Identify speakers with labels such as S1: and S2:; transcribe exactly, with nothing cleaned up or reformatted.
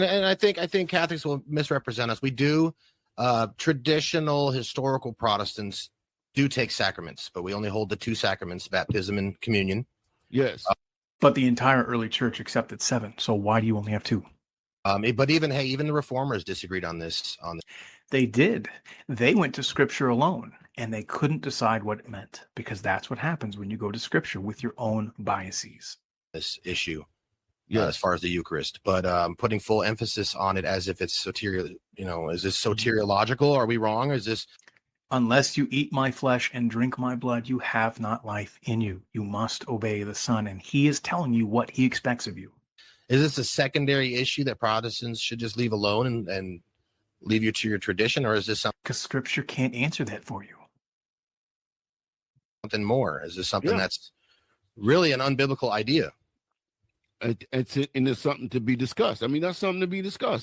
S1: And I think I think Catholics will misrepresent us. We do. Uh, traditional historical Protestants do take sacraments, but we only hold the two sacraments, baptism and communion.
S2: Yes.
S1: Uh,
S3: but the entire early church accepted seven. So why do you only have two?
S1: Um, but even, hey, even the reformers disagreed on this. On this.
S3: They did. They went to scripture alone, and they couldn't decide what it meant, because that's what happens when you go to scripture with your own biases.
S1: This issue.
S2: Yeah,
S1: uh, as far as the Eucharist, but um, putting full emphasis on it as if it's soterial, you know, is this soteriological? Are we wrong? Is this?
S3: Unless you eat my flesh and drink my blood, you have not life in you. You must obey the Son, and he is telling you what he expects of you.
S1: Is this a secondary issue that Protestants should just leave alone and, and leave you to your tradition, or is this something?
S3: Because Scripture can't answer that for you.
S1: Something more? Is this something
S2: Yeah.
S1: that's really an unbiblical idea?
S2: It, it's and it's something to be discussed. I mean, that's something to be discussed.